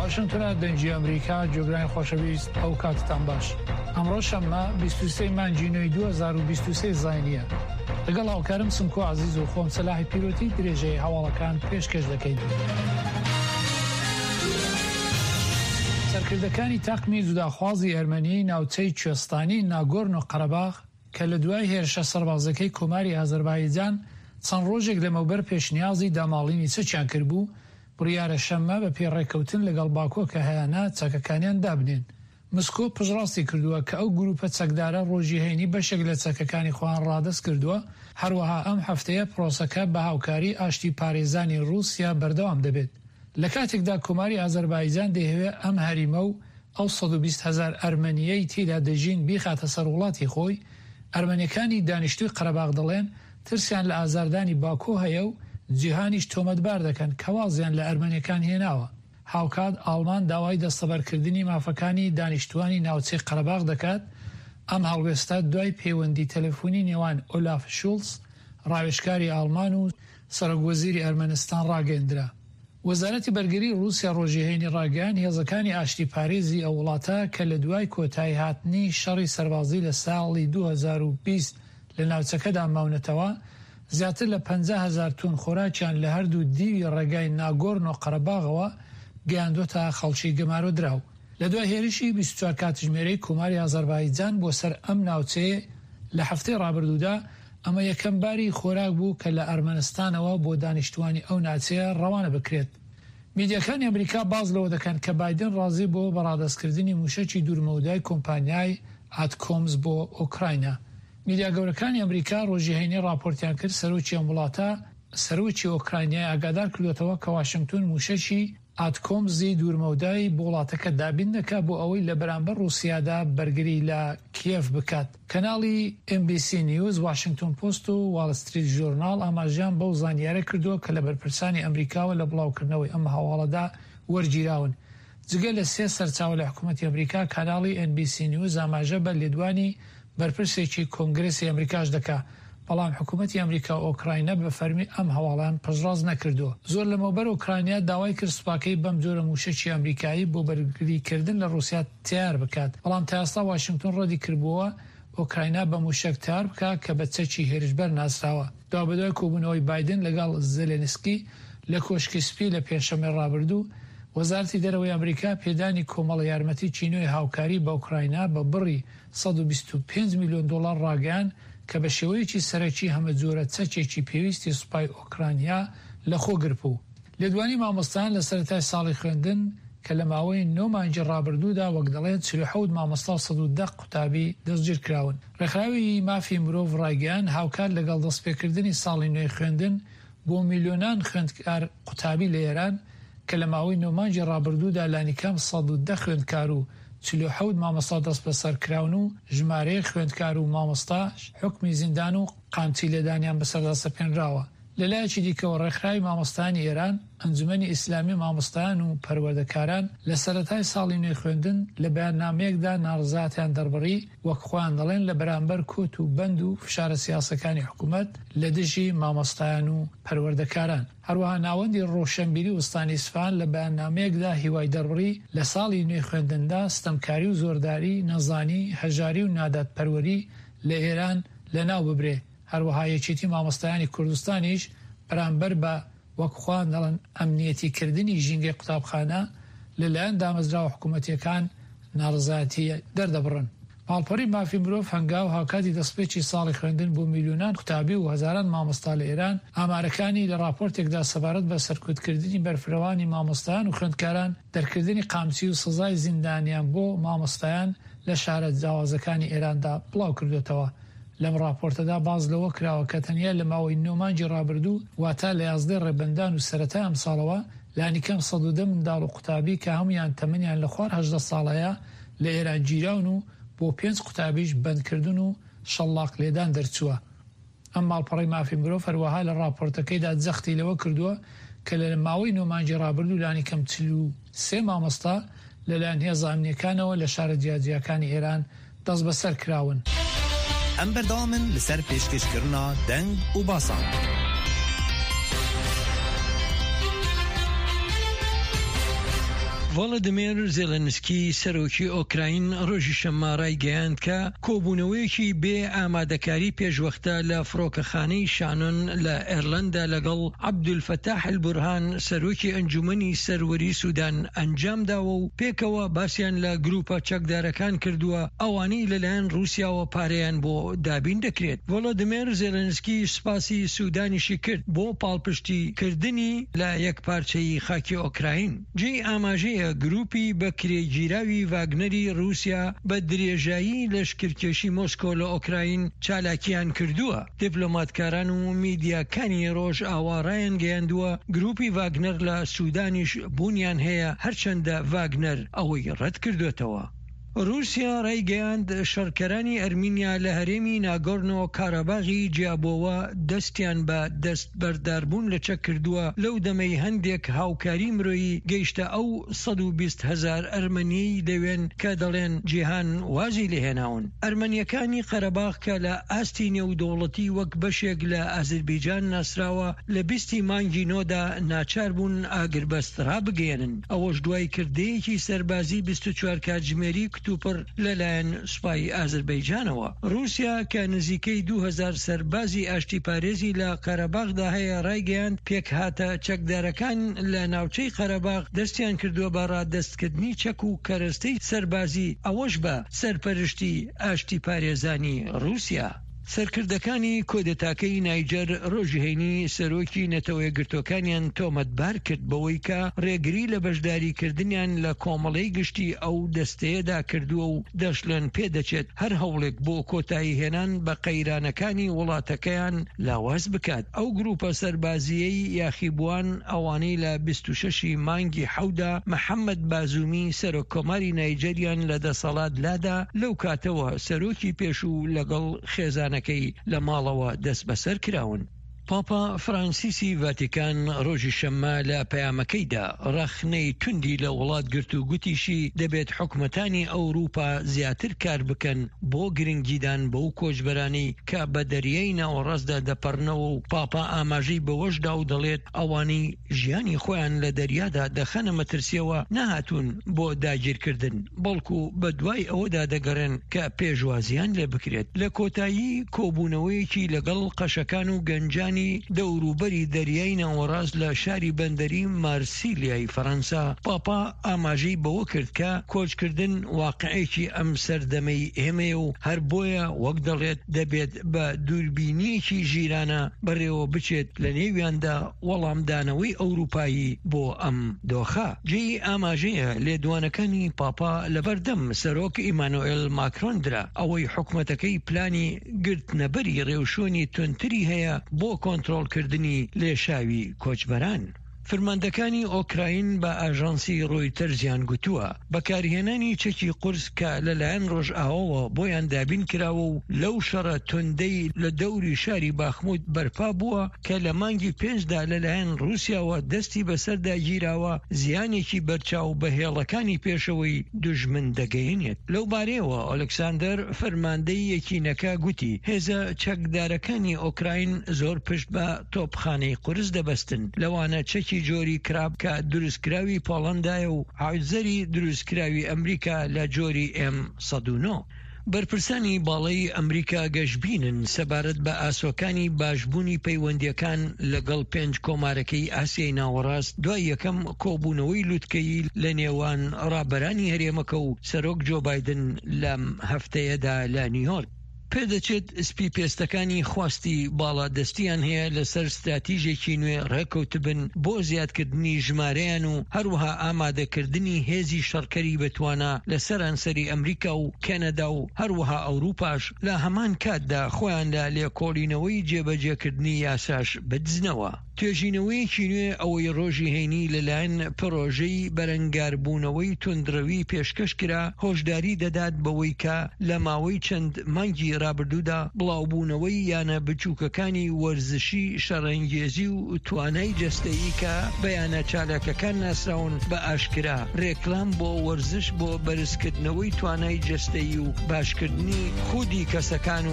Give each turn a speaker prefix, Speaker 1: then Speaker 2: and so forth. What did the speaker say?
Speaker 1: واشنطن دنجی امریکا جوگران خوشویست او کاتتان باش. امروز شما 23 مانجینوی 2023 زاینیه. لەگەڵ هاوکارم سمکۆ عزیز و خۆم سەلاحی پیرۆتی درێژەی هەواڵەکان پێشکەش دەکەین. سەرکردەکانی تاقمی جوداخوازی ئەرمەنی ناوچەی کوێستانی ناگۆرن و قەرەباغ کە لە دوای هێرشە سەربازەکەی کۆماری ئازەربایجان چەند ڕۆژێک لەمەوبەر پێشنیازی داماڵینی چەکیان کردبوو، بڕیارە شەممە بە پێڕێکەوتن لەگەڵ باکۆ کە هەیەنا چەکەکانیان دابنێن. مسکۆ پژڕاستی کردووە کە ئەو گروپە چەکدارە ڕۆژی هەینی بەشێک لە چەکەکانی خۆیان ڕادەست کردووە. هەروەها ئەم هەفتەیە پرۆسەکە بە هاوکاری ئاشتی پارێزانی رووسیا بەردەوام دەبێت. لە کاتێکدا کۆماری ئازەربایجان دەیەوێت ئەم هەریمە و ئەو 120,000 ئەرمەنیەی تێدا دەژین بیخاتە سەر وڵاتی خۆی، ئەرمەنیەکانی دانیشتووی قەرەباغ دەڵێن ترسیان لە ئازاردانی باکۆ هەیە و جیهانیش تۆمەتبار دەکەن کە وازیان لە ئەرمەنیەکان هێناوە. هاوکات ئاڵمان داوای دەستەبەرکردنی مافەکانی دانیشتوانی ناوچەی قەرەباغ دەکات. ئەم هەڵوێستە دوای پەیوەندی تەلەفۆنی نێوان ئۆلاف شولز ڕاوێژکاری ئاڵمان و سەرۆکوەزیری ئەرمەنستان ڕاگەیاندرا. وەزارەتی بەرگری رووسیا ڕۆژی هەینی ڕاگەیاند هێزەکانی ئاشتی پارێزی ئەو وڵاتە کە لە دوای کۆتایی هاتنی شەڕی سەربازی لە ساڵی 2020 لە ناوچەکەدا ماونەتەوە زیاتر لە 50,000 تۆن خۆراکیان لە هەردوو دیوی ڕێگای ناگۆرن و قەرەباغەوە گەیاندۆتە خەڵکی گەمارۆ دراو. لە دوای هێرشی 24 کاتژمێرەی کۆماری ئازەربایجان بۆ سەر ئەم ناوچەیە لە هەفتەی ڕابردوودا ئەمە یەکەم باری خۆراک بوو کە لە ئەرمەنستانەوە بۆ دانیشتوانی ئەو ناوچەیە ڕەوانە بکرێت. میدیاکانی ئەمریکا باز لەوە دەکەن کە بایدن ڕازی بۆ بەڕادەستکردنی موشەکی دوورمەودای کۆمپانیای ئاتکۆمز بۆ ئۆکراینە. میدیا گەورەکانی ئەمریکا ڕۆژی هەینی راپۆرتیان کرد سەرۆکی ئەم وڵاتە سەرۆکی ئۆکراینای ئاگادار کردوێتەوە کە واشنگتن موشەکی ئاتکۆمزی دوورمەودای بۆ وڵاتەکە دابین دەکات بۆ ئەوەی لە بەرامبەر رووسیادا بەرگری لە کیف بکات. کەناڵی MBC نیوز، واشنگتن پۆست و واڵ ستریت ژۆرناڵ ئاماژیان بەو زانیارە کردووە کە لە بەرپرسانی ئەمریکاوە لە بڵاوکردنەوەی ئەم هەواڵەدا وەرگیراون. جگە لە 3 سەرچاوە لە حکوومەتی ئەمریکا، کاناڵی NBC نیوز ئاماژە بە لێدوانی بەرپرسێکی کۆنگرێسی ئەمریکاش دەکا، بەڵام حکوومەتی ئەمریکا و ئۆکراینە بە فەرمی ئەم هەواڵان پژڕاز نەکردووە. زۆر لەمەوبەر ئۆکراینیا داوای کرد سوپاکەی بەم جۆرە موشەکی ئەمریکایی بۆ بەرگریکردن لە رووسیا تیار بکات، بەڵام تا ئێستا واشنگتن ڕەدی کردبووە ئۆکراینە بە موشەک تیار بکات کە بە چەکی هێرشبەر ناسراوە. دوابەدوای کۆبوونەوەی بایدن لەگەڵ زێلێنسکی لە کۆشکی سپی لە پێنجشەممەی ڕابردوو، وەزارەتی دەرەوەی ئەمریکا پێدانی کۆمەڵە یارمەتی چینۆی هاوکاری بە ئۆکراینە بە بڕی 125 میلیۆن دلار ڕاگەیاند کە بە شێوەیەکی سەرەکی هەمە جۆرە چەکێکی پێویستی سوپای ئۆکراینیا لە خۆ گرپوو. لێدوانی مامۆستایان لە سەرەتای ساڵی خوێندن کە لە ماوەی 9 مانگی ڕابردوودا وەک دەڵێن 47 مامۆستا و 110 قوتابی دەستگیر کراون. ڕێکخراوی مافی مرۆڤ ڕاگەیاند هاوکار لەگەڵ دەستپێکردنی ساڵی نوێی خوێندن بۆ میلیۆنان خوێندکار قوتابی لە ئێران کە لە ماوەی 9 مانگی ڕابردوودا لانیکەم 110 خوێندکار و 47 مامۆستا دەست بەسەر کراون و ژمارەی خوێندکار و مامۆستاش حکمی زیندان و قامچی لێدانیان بەسەردا سەپێنراوە. لەلایەکی دیکەوە ڕێکخراوی مامۆستایانی ئێران، ئەنجومەنی ئیسلامی مامۆستایان و پەروەردەکاران لە سەرەتای ساڵی نوێی خوێندن لە بەیاننامەیەکدا ناڕزاتیان دەربڕی وەک خۆیان دەڵێن لە بەرامبەر کۆت و بەند و فشارە سیاسەکانی حکوومەت لە دژی مامۆستایان و پەروەردەکاران. هەروەها ناوەندی ڕۆشنبیری وستانی ئیسفان لە بەیاننامەیەکدا هیوای دەربڕی لە ساڵی نوێی خوێندندا ستەمکاری و زۆرداری، نەزانی، هەژاری و نادادپەروەری لە ئێران لەناو ببرێ. هەروەها یەکێتی مامۆستایانی کوردستانیش بەرامبەر بە وەکخوان دەڵن ئەمنیەتیکردنی ژینگەی قوتابخانە لەلایەن دامەزراوە حکوومەتیەکان ناڕزایەتی دەردەبڕن. ماڵپەڕی مافی مرۆڤ هەنگاو هاوکاتی دەستپێکی ساڵی خوێندن بۆ میلیۆنان قوتابی و هەزاران مامۆستا لە ئێران ئامارەکانی لە راپۆرتێکدا سەبارەت بە سەرکوتکردنی بەرفرەوانی مامۆستایان و خوێندکاران، دەرکردنی قامچی و سزای زیندانیان بۆ مامۆستایان لە شارە جیاوازەکانی ئێراندا بڵاو کردوێتەوە. لەم راپۆرتەدا باز لەوە کراوە کە تەنیا لە ماوەی 9 مانگی ڕابردوو واتە لە 11 ڕێبەندان و سەرەتای ئەم ساڵەوە لانیکەم 110 منداڵ و قوتابی کە هەمویان تەمەنیان لە خوار 18 ساڵەیە لە ئێران گیراون و بۆ 5 قوتابیش بەندکردن و شەڵاق لێدان دەرچووە. ئەم ماڵپەڕی مافی مرۆڤ هەروەها لە راپۆرتەکەیدا جەختی لەوە کردووە کە لە ماوەی 9 مانگی ڕابردوو لانیکەم 43 مامۆستا لەلایەن هێزە ئەمنیەکانەوە لە شارە جیاجیەکانی ئێران دەست بەسەر کراون.
Speaker 2: ئەم بەردەوامن لەسەر پێشکەشکردنا دەنگ و باسان.
Speaker 3: ڤۆڵۆدیمیر زێلەنسکی سەرۆکی ئۆکراین ڕۆژی شەممە ڕایگەیاند کە کۆبوونەوەیەکی بێ ئامادەکاری پێشوەختە لە فڕۆکەخانەی شانۆن لە ئێرلەندا لەگەڵ عەبدولفەتاح البورهان سەرۆکی ئەنجومەنی سەروەری سوودان ئەنجامداوە و پێکەوە باسییان لە گروپە چەکدارەکان کردووە ئەوانەی لەلایەن رووسیاوە پارەیان بۆ دابین دەکرێت. ڤۆڵۆدیمیر زێلەنسکی سوپاسی سوودانیشی کرد بۆ پاڵپشتی کردنی لە یەکپارچەی خاکی ئۆکراین. جێی ئاماژەیە گروپی بە کرێگیراوی ڤاگنەری رووسیا بە درێژایی لەشکرکێشی مۆسکۆ لە ئۆکراین چالاکیان کردووە. دیپلۆماتکاران و میدیاکانی ڕۆژ ئاوارایان گەیاندووە گروپی ڤاگنەر لە سوودانیش بوونیان هەیە، هەرچەندە ڤاگنەر ئەوەی ڕەت کردوێتەوە. رووسیا ڕایگەیاند شەڕکەرانی ئەرمینیا لە هەرێمی ناگۆرنۆ کارەباغی جیابۆوە دەستیان بە دەستبەرداربوون لە چەک کردووە. لەو دەمەی هەندێک هاوکاری مرۆیی گەیشتە ئەو 120,000 ئەرمەنیی دەوێن کە دەڵێن جیهان وازی لێهێناون. ئەرمەنیەکانی قەرەباغ کە لە ئاستی نێودەوڵەتی وەک بەشێک لە ئازربیجان ناسراوە لە 20 مانگی نۆدا ناچار بوون ئاگربەست ڕابگەێنن. ئەوەش دوای کردەیەکی سەربازی 24 کاتژمێری توپڕ لەلایەن سوپای ئازربەیجانەوە. رووسیا کە نزیکەی 2000 سەربازی ئاشتی پارێزی لە قەرەباغدا هەیە ڕایگەیاند پێک هاتە چەکدارەکان لە ناوچەی قەرەباغ دەستیان کردووە بە ڕادەستکردنی چەک و کەرەستەی سەربازی، ئەوەش بە سەرپەرشتی ئاشتی پارێزانی رووسیا. سەرکردەکانی کۆدەتاکەی نایجەر ڕۆژی هەینی سەرۆکی نەتەوە گرتوەکانیان تۆمەتبار کرد بەوەی کە ڕێگری لە بەشداریکردنیان لە کۆمەڵەی گشتی ئەو دەستەیەدا کردووە و دەشلێن پێدەچێت هەر هەوڵێک بۆ کۆتایی هێنان بە قەیرانەکانی وڵاتەکەیان لاواز بکات. ئەو گروپە سەربازیەی یاخیبووان ئەوانەی لە 26 مانگی حەودا محەممەد بازومی سەرۆکۆماری نایجەریان لە دەسەڵات لادا، لەو کاتەوە سەرۆکی پێشوو لەگەڵ خێزانەکەی لە ماڵەوە دەست بەسەر کراون. پاپا فرانسیسی ڤاتیکان ڕۆژی شەممە لە پەیامەکەیدا ڕەخنەی توندی لە وڵات گرت و گوتیشی دەبێت حکومەتانی ئەوروپا زیاتر کار بکەن بۆ گرنگیدان بەو کۆچبەرانی کە بە دەریای ناوەڕاستدا دەپەڕنەوە و پاپا ئاماژەی بەوەشدا و دەڵێت ئەوانەی ژیانی خۆیان لە دەریادا دەخەنە مەترسیەوە نەهاتوون بۆ داگیرکردن، بەڵکو بە دوای ئەوەدا دەگەڕێن کە پێشوازیان لێ بکرێت. لە کۆتایی کۆبوونەوەیەکی لەگەڵ قەشەکان و گەنجانی دەوروبەری دەریای ناوەڕاست لە شاری بەندەری مارسیلیای فەڕەنسا پاپا ئاماژەی بەوە کرد کە کۆچکردن واقعەیەکی ئەم سەردەمەی ئێمەیە و هەر بۆیە وەک دەڵێت دەبێت بە دووربینیەکی ژیرانە بەڕێوە بچێت لە نێویاندا وەڵامدانەوەی ئەوروپایی بۆ ئەم دۆخە. جێی ئاماژەیە لێدوانەکانی پاپا لەبەردەم سەرۆک ئیمانوئێل ماکرۆندرا ئەوەی حکومەتەکەی پلانی گرتنەبەری ڕێوشۆنی تونتری هەیە بۆ کۆنتڕۆڵکردنی لێشاوی کۆچبەران. فرماندەکانی ئۆکراین بە ئاژانسی ڕۆیتەرزیان گوتووە بەکارهێنانی چەکی قورس کە لەلایەن ڕۆژئاوەوە بۆیان دابین کراوە و لەو شەڕە توندەی لە دەوری شاری باخموت بەرپا بووە کە لە مانگی 5دا لەلایەن رووسیاوە دەستی بەسەردا گیراوە زیانێکی بەرچاو بە هێڵەکانی پێشەوەی دوژمن دەگەیەنێت. لەو بارەیەوە ئۆلکساندەر فەرماندەی یەکینەکە گوتی هێزە چەکدارەکانی ئۆکراین زۆر پشت بە تۆپخانەی قورس دەبەستن، لەوانە چەکی جۆری کراب کە دروستکراوی پۆڵەندایە و حوزەری دروستکراوی ئەمریکا لە جۆری M109. بەرپرسانی باڵای ئەمریکا گەشتبینن سەبارەت بە ئاسۆکانی باشبوونی پەیوەندیەکان لەگەڵ 5 کۆمارەکەی ئاسیای ناوەڕاست دوای یەکەم کۆبوونەوەی لووتکەیی لە نێوان ڕابەرانی هەرێمەکە و سەرۆک جۆ بایدن لەم هەفتەیەدا لە نیویۆرک. پێدەچێت سپی پێستەکانی خواستی باڵادەستیان هەیە لەسەر ستراتیژێکی نوێ ڕێکەوتبن بۆ زیادکردنی ژمارەیان و هەروەها ئامادەکردنی هێزی شەڕکەری بتوانە لەسەر ئەنسەری ئەمریکا و کەنەدا و هەروەها ئەوروپاش لە هەمان کاتدا خۆیان لە لێکۆڵینەوەی جێبەجێکردنی یاساش بدزنەوە. توێژینەوەیەکی نوێ ئەوەی ڕۆژی هەینی لەلایەن پرۆژەی بەرەنگاربوونەوەی توندڕەوی پێشکەش کرا هۆشداری دەدات بەوەی کە لە ماوەی چەند مانگی ڕابردوودا بڵاوبوونەوەی یانە بچووکەکانی وەرزشی شەڕەنگێزی و توانای جەستەیی کە بەیانە چالاکەکان ناسراون بە ئاشکرا ڕێکلام بۆ وەرزش بۆ بەرزکردنەوەی توانای جەستەیی و باشکردنی خودی کەسەکان و